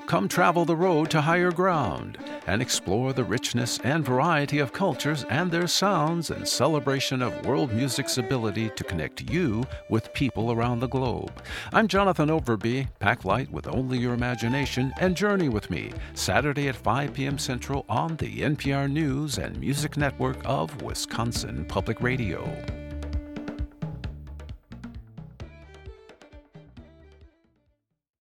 Come travel the road to higher ground and explore the richness and variety of cultures and their sounds in celebration of world music's ability to connect you with people around the globe. I'm Jonathan Overby. Pack light with only your imagination and journey with me Saturday at 5 p.m. Central on the NPR News and Music Network of Wisconsin Public Radio.